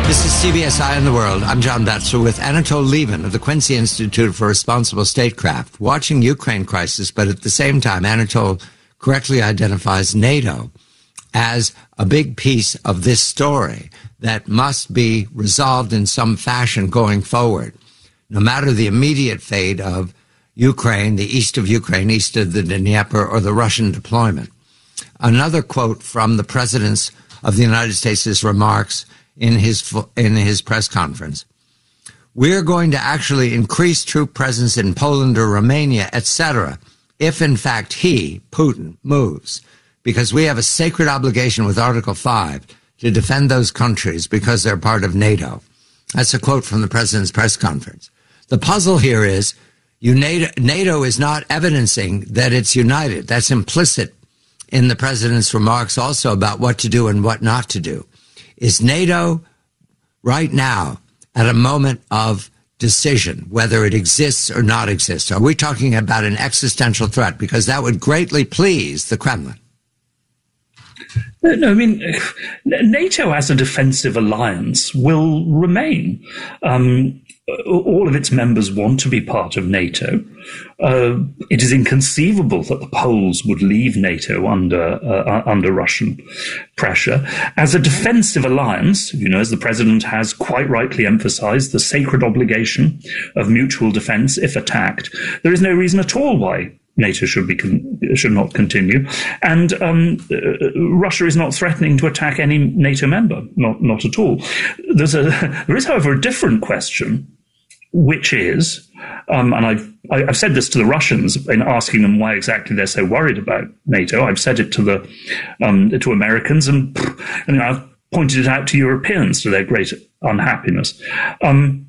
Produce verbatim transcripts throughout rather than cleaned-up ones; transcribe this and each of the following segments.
This is C B S Eye on the World. I'm John Batchelor with Anatol Lieven of the Quincy Institute for Responsible Statecraft, watching Ukraine crisis, but at the same time, Anatol correctly identifies NATO as a big piece of this story that must be resolved in some fashion going forward, no matter the immediate fate of Ukraine, the east of Ukraine, east of the Dnieper, or the Russian deployment. Another quote from the President of the United States' remarks in his in his press conference. We're going to actually increase troop presence in Poland or Romania, et cetera, if in fact he, Putin, moves, because we have a sacred obligation with Article five to defend those countries because they're part of NATO. That's a quote from the president's press conference. The puzzle here is you, NATO, NATO is not evidencing that it's united. That's implicit in the president's remarks also about what to do and what not to do. Is NATO right now at a moment of decision, whether it exists or not exists? Are we talking about an existential threat? Because that would greatly please the Kremlin. No, I mean, NATO as a defensive alliance will remain. Um, all of its members want to be part of NATO. Uh, it is inconceivable that the Poles would leave NATO under uh, under Russian pressure. As a defensive alliance, you know, as the president has quite rightly emphasized, the sacred obligation of mutual defense if attacked, there is no reason at all why NATO should be con- should not continue, and um, uh, Russia is not threatening to attack any NATO member, not not at all. There's a there is, however, a different question, which is, um, and I've I've said this to the Russians in asking them why exactly they're so worried about NATO. I've said it to the um, to Americans, and, and I've pointed it out to Europeans to their great unhappiness. Um,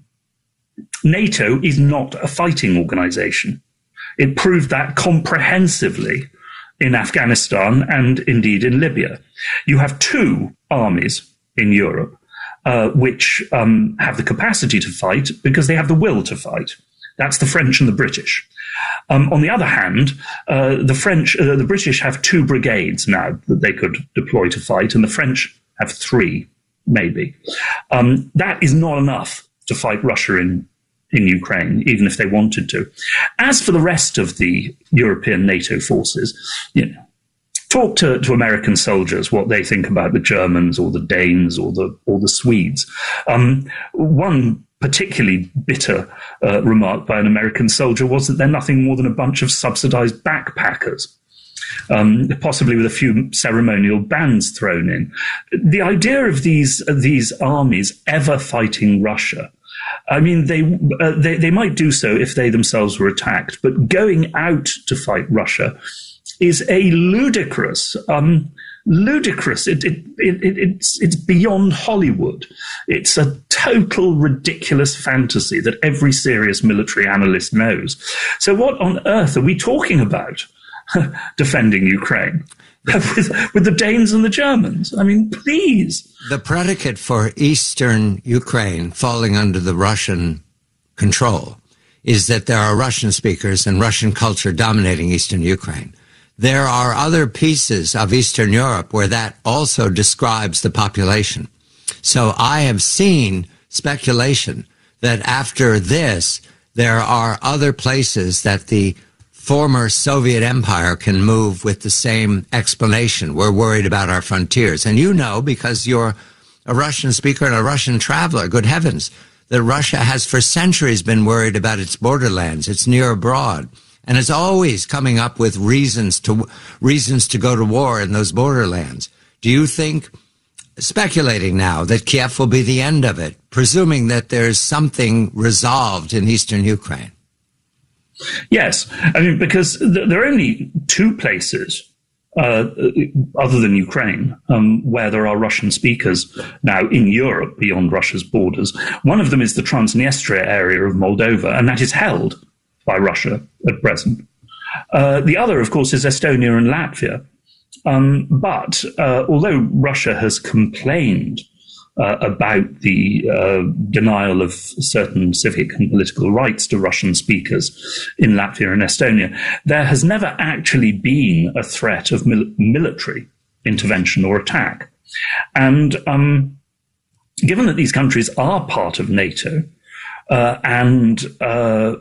NATO is not a fighting organization. It proved that comprehensively in Afghanistan and indeed in Libya. You have two armies in Europe uh, which um, have the capacity to fight because they have the will to fight. That's the French and the British. Um, on the other hand, uh, the French, uh, the British have two brigades now that they could deploy to fight, and the French have three, maybe. Um, that is not enough to fight Russia in in Ukraine, even if they wanted to. As for the rest of the European NATO forces, you know, talk to, to American soldiers what they think about the Germans or the Danes or the or the Swedes. Um, one particularly bitter uh, remark by an American soldier was that they're nothing more than a bunch of subsidized backpackers, um, possibly with a few ceremonial bands thrown in. The idea of these, these armies ever fighting Russia, I mean, they, uh, they they might do so if they themselves were attacked, but going out to fight Russia is a ludicrous, um, ludicrous. It, it, it, it's it's beyond Hollywood. It's a total ridiculous fantasy that every serious military analyst knows. So, what on earth are we talking about? Defending Ukraine with, with the Danes and the Germans? I mean, please. The predicate for eastern Ukraine falling under the Russian control is that there are Russian speakers and Russian culture dominating eastern Ukraine. There are other pieces of Eastern Europe where that also describes the population. So I have seen speculation that after this, there are other places that the former Soviet Empire can move with the same explanation. We're worried about our frontiers. And you know, because you're a Russian speaker and a Russian traveler, good heavens, that Russia has for centuries been worried about its borderlands, its near abroad, and is always coming up with reasons to reasons to go to war in those borderlands. Do you think, speculating now, that Kiev will be the end of it, presuming that there's something resolved in eastern Ukraine? Yes. I mean, because th- there are only two places uh, other than Ukraine um, where there are Russian speakers now in Europe beyond Russia's borders. One of them is the Transnistria area of Moldova, and that is held by Russia at present. Uh, the other, of course, is Estonia and Latvia. Um, but uh, although Russia has complained Uh, about the uh, denial of certain civic and political rights to Russian speakers in Latvia and Estonia, there has never actually been a threat of mil- military intervention or attack. And um, given that these countries are part of NATO, uh, and uh,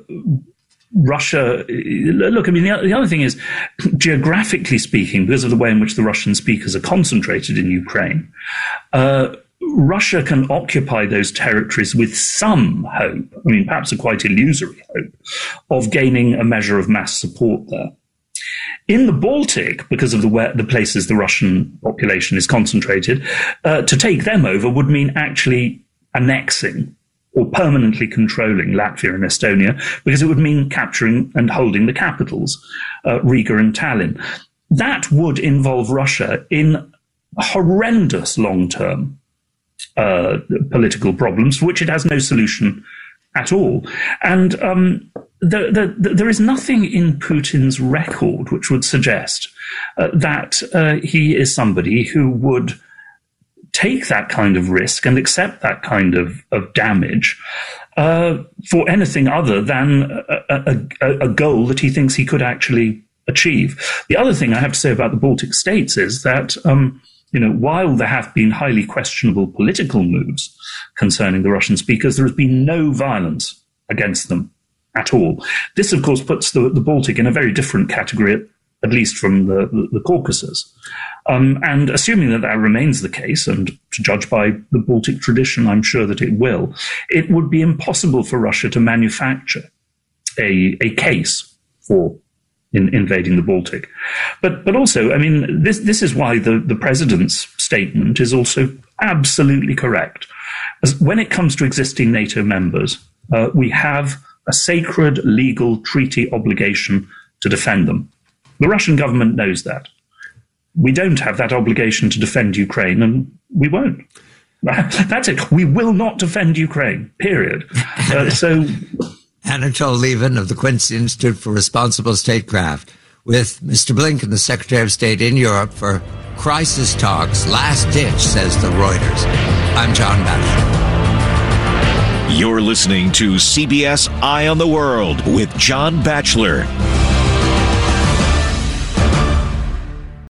Russia, look, I mean, the, the other thing is, geographically speaking, because of the way in which the Russian speakers are concentrated in Ukraine, uh, Russia can occupy those territories with some hope, I mean, perhaps a quite illusory hope, of gaining a measure of mass support there. In the Baltic, because of the, where, the places the Russian population is concentrated, uh, to take them over would mean actually annexing or permanently controlling Latvia and Estonia, because it would mean capturing and holding the capitals, uh, Riga and Tallinn. That would involve Russia in horrendous long-term uh, political problems, for which it has no solution at all. And um, the, the, the, there is nothing in Putin's record which would suggest uh, that uh, he is somebody who would take that kind of risk and accept that kind of, of damage uh, for anything other than a, a, a goal that he thinks he could actually achieve. The other thing I have to say about the Baltic states is that, um, you know, while there have been highly questionable political moves concerning the Russian speakers, there has been no violence against them at all. This, of course, puts the, the Baltic in a very different category, at least from the, the, the Caucasus. Um, and assuming that that remains the case, and to judge by the Baltic tradition, I'm sure that it will, it would be impossible for Russia to manufacture a, a case for in invading the Baltic. But but also, I mean, this, this is why the, the president's statement is also absolutely correct. As when it comes to existing NATO members, uh, we have a sacred legal treaty obligation to defend them. The Russian government knows that. We don't have that obligation to defend Ukraine, and we won't. That's it. We will not defend Ukraine, period. Uh, so, Anatol Lieven of the Quincy Institute for Responsible Statecraft with Mister Blinken, the Secretary of State in Europe, for crisis talks. Last ditch, says the Reuters. I'm John Batchelor. You're listening to C B S Eye on the World with John Batchelor.